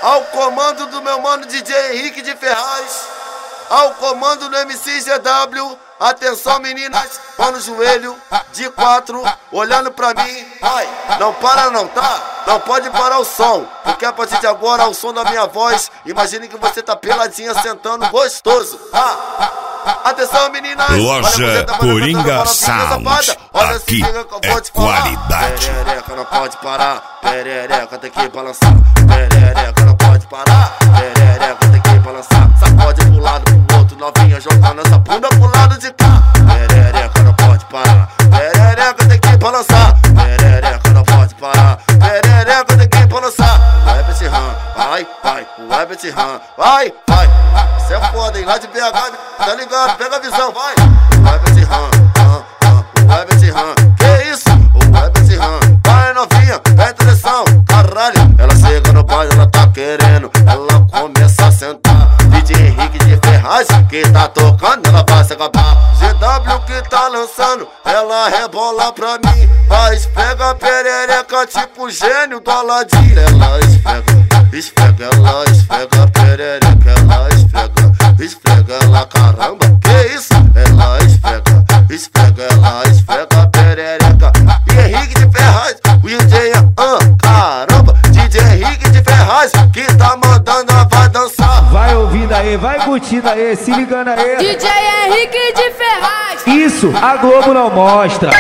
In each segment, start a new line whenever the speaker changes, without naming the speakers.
Ao comando do meu mano DJ Henrique de Ferraz, ao comando do MC GW, atenção meninas, mão no joelho, de 4, olhando pra mim, vai, não para não, tá? Não pode parar o som, porque a partir de agora o som da minha voz, imagine que você tá peladinha sentando gostoso, tá? Atenção meninas,
Loja Coringa Sound, aqui é qualidade.
Perereca não pode parar, perereca tem que balançar, perereca não pode parar, perereca tem que balançar, sacode pro lado pro outro, novinha jogando essa bunda pro lado de cá, perereca não pode parar, perereca tem que balançar, perereca não pode parar, perereca tem que balançar, vai Betty Ram, vai Betty Ram, vai, cê é foda, hein, lá de BH, tá ligado, pega a visão, vai Betty Ram, vai Betty Ram, que isso, vai Betty Ram, vai novinha, presta atenção, caralho, ela chega no baile, ela tá querendo, ela começa a sentar, DJ Henrique de Ferraz, que tá tocando, ela vai se acabar, GW que tá lançando, ela rebola pra mim, vai esfrega a perereca tipo gênio do Aladim, ela esfrega a perereca, ela esfrega ela, caramba, que isso, ela esfrega a perereca, e Henrique de Ferraz, o DJ, caramba, DJ Henrique de Ferraz, que tá mandando, ela vai dançar.
Vai ouvindo aí, vai curtindo aí, se ligando aí.
DJ Henrique de Ferraz.
Isso, a Globo não mostra.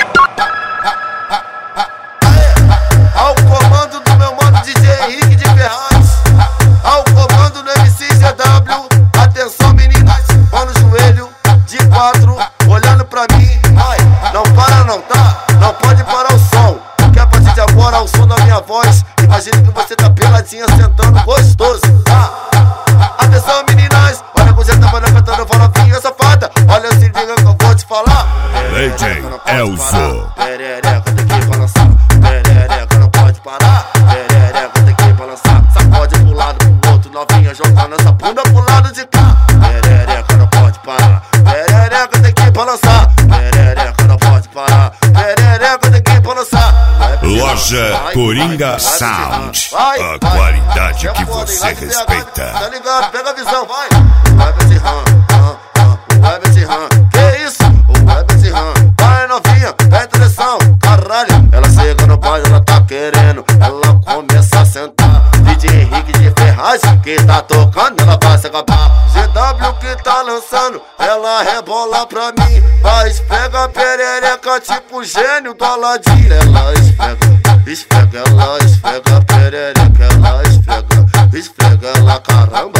Ao comando do meu mano DJ Henrique de Ferraz, ao comando do MC GW, atenção meninas, mão no joelho, de 4, olhando pra mim, vai, não para não, tá? Não pode parar o som, porque a partir de agora o som da minha voz, imagine que você tá peladinha sentando gostoso, tá? Atenção meninas, olha como você tá cantando, fala vinha safada, olha se liga que eu vou te falar.
DJ Elzo.
Perereca tem que balançar, perereca não pode parar, perereca tem que balançar, sacode pro lado pro outro, novinha jogando essa bunda pro lado de cá, perereca não pode parar, perereca tem que balançar, perereca não pode parar, perereca tem que balançar.
Loja Coringa Sound, a qualidade que você respeita.
Tá ligado, pega a visão, vai Betty Ram, vai Betty Ram, que isso, vai Betty Ram, vai novinha, presta atenção, caralho, ela chega no baile, ela tá querendo, ela começa a sentar, DJ Henrique de Ferraz, que tá tocando, ela vai se acabar, GW que tá lançando, ela rebola pra mim, vai esfrega a perereca tipo gênio do Aladim, ela esfrega a perereca, ela esfrega ela, caramba,